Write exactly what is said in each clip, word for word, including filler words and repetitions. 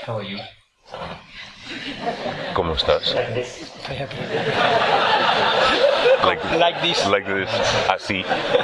How are you? ¿Cómo estás? Like this. Like, Like this. like this. Así.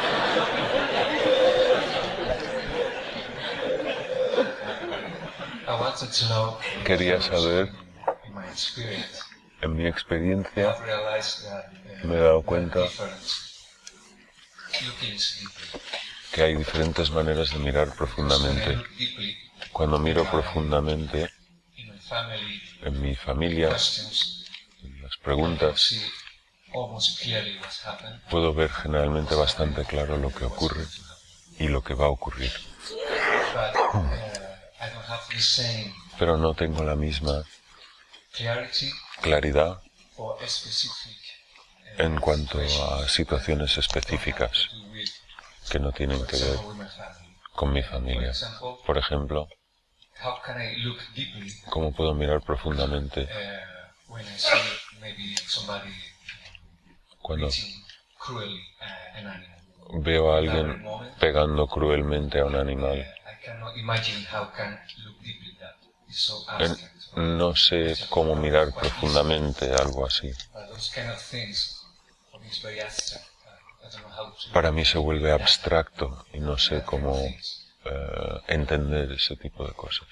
I wanted to know, Quería saber, in my experience, en mi experiencia, I've realized that uh, me he dado there are cuenta different lookings deeply. que hay diferentes maneras de mirar When I profundamente. look deeply Cuando miro profundamente in my family en mi familia, questions, en las I can preguntas, see almost clearly what's happened. puedo ver generalmente bastante claro lo que ocurre y lo que va a ocurrir. But uh, I don't have the same Pero no tengo la misma clarity claridad for a specific uh, en cuanto situations a situaciones específicas to do with, que no tienen for que ver example, with my family. con mi For familia. example, Por ejemplo, how can I look deeply ¿cómo puedo mirar profundamente uh, when I see maybe somebody cuando beating cruelly uh, an animal? veo a alguien pegando cruelmente a un Uh, animal? I cannot imagine how can look deeply that. It's so En- abstract. No sé cómo mirar profundamente algo así. Uh, those kind of things, for me, it's very abstract. Uh, I don't know how to Para mí se vuelve abstracto y no sé cómo eh, entender ese tipo de cosas.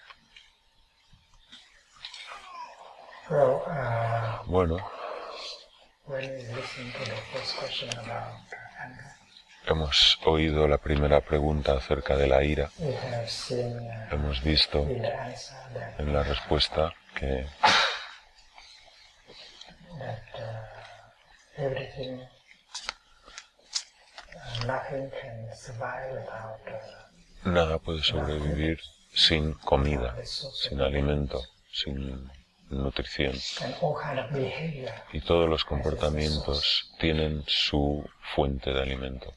Well, uh, Bueno, when we listen to the first question about anger, hemos oído la primera pregunta acerca de la ira. we have seen uh, Hemos visto in the answer that, en la respuesta que that uh, everything, uh, nothing can survive without uh, nada puede sobrevivir sin comida, sin alimento, sin nutrición. and all kind of behavior. Y todos los comportamientos tienen su fuente de alimento.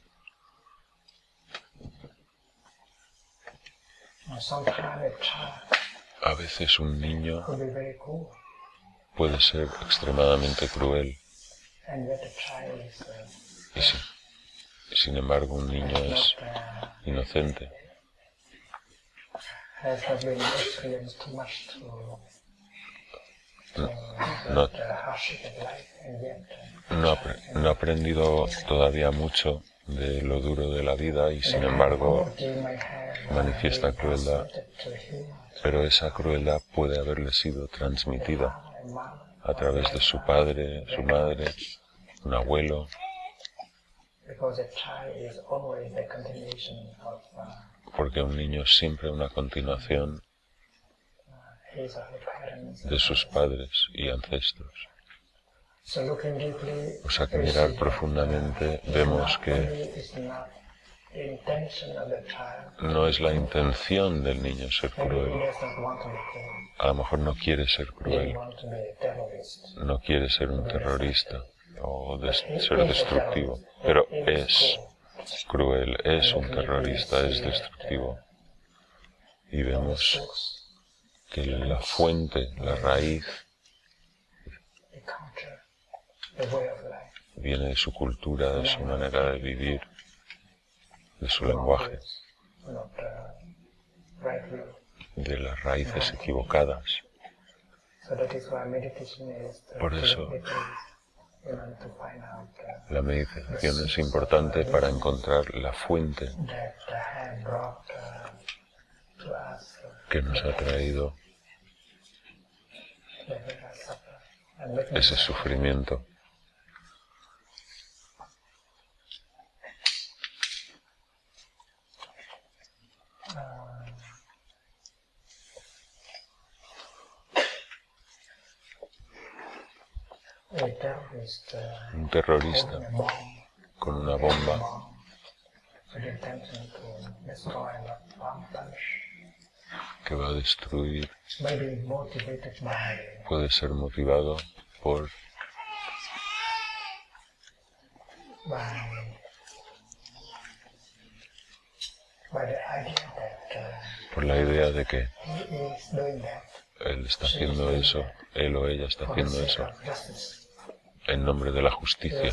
And sometimes a child A veces un niño could be very cool, puede ser extremadamente cruel and yet the child is uh, y sin, sin embargo un niño es not, uh, inocente. has not been experienced too much to No, uh, no, the hardship of life, and yet uh, no, ha apre- no ha aprendido todavía mucho de lo duro de la vida y sin embargo manifiesta crueldad, pero esa crueldad puede haberle sido transmitida a través de su padre, su madre, un abuelo, porque un niño es siempre una continuación de sus padres y ancestros. O sea que mirar profundamente vemos que no es la intención del niño ser cruel. A lo mejor no quiere ser cruel, no quiere ser un terrorista o des- ser destructivo, pero es cruel, es un terrorista, es destructivo. Y vemos que la fuente, la raíz, viene de su cultura, de su manera de vivir, de su lenguaje, de las raíces equivocadas. Por eso la meditación es importante para encontrar la fuente que nos ha traído ese sufrimiento. Un terrorista con una bomba que va a destruir puede ser motivado por por la idea de que él está haciendo eso, él o ella está haciendo eso en nombre de la justicia,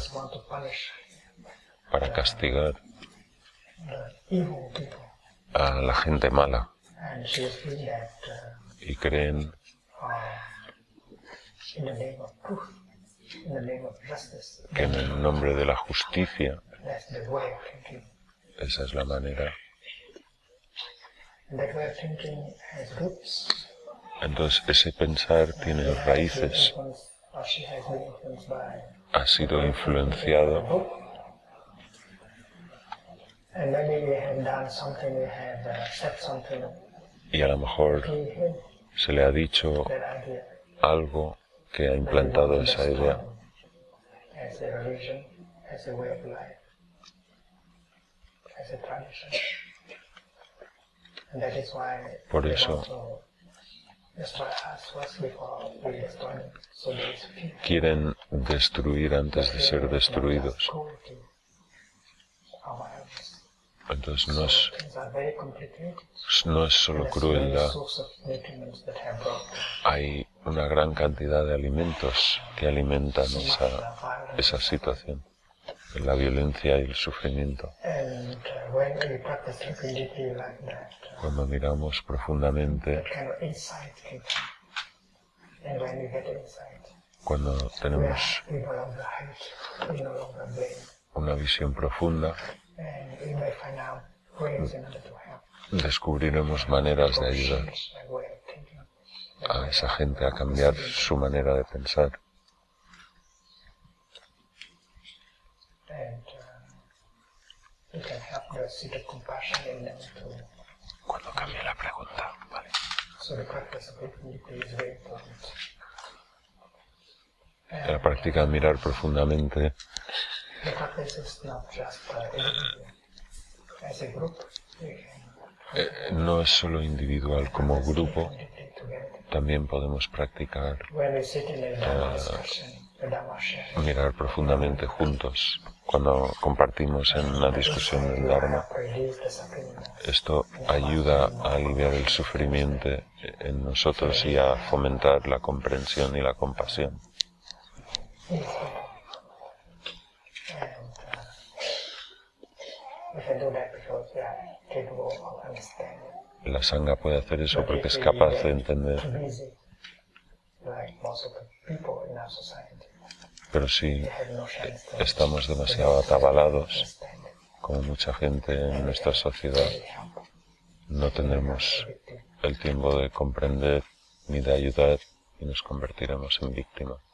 para castigar a la gente mala, And she is feeling that uh, y creen uh, in the name of truth, in the name of justice, que en el nombre de la justicia, that's the way of thinking. esa es la manera. And that way of thinking has roots. Entonces ese pensar tiene raíces, Or she has been influenced by ha sido influenciado book. And maybe we have done something, we have uh, said something, y a lo mejor he hid se le ha dicho that idea algo que ha implantado esa idea as a religion, as a way of life, as a tradition. And that is why Por they eso want to destroy us first before we destroy them. So there is fear. quieren destruir antes de ser destruidos. Cruelty of ours. Entonces no es, Things are very complicated. no es solo There's crueldad, many sources of nutrients that have brought hay una gran cantidad de alimentos que alimentan so much esa, uh, violence. esa situación, la violencia y el sufrimiento. And uh, when we practice thinking deeply like that, uh, Cuando miramos profundamente, that kind of insight can come. And when we get insight, cuando we, are, tenemos we no longer hate, we no longer blame. una visión profunda, And we may find out ways in order to help. descubriremos maneras de ayudar Change that way of thinking. a esa gente a cambiar su manera de pensar. And uh, we can help the seed of compassion in them to. Cuando cambie la pregunta, ¿vale? So the practice of thinking deeply is very important. La práctica de mirar profundamente The practice is not just uh, individual. As a group, we can eh, no es solo individual, como grupo meditate together. también podemos practicar When we sit in a Dhamma discussion, a Dhamma sharing, mirar profundamente juntos. Cuando compartimos en una discusión del Dharma, release the suffering. esto ayuda a aliviar el sufrimiento en nosotros y a fomentar la comprensión y la compasión. And uh, we can do that because we are capable of understanding. La Sangha puede hacer eso porque es capaz de entender, Too busy, like most of the people in our society, pero si they have no chance to estamos demasiado atabalados, understand it. como mucha gente en nuestra sociedad, They help no tendremos el tiempo de comprender ni de ayudar y nos convertiremos en víctimas.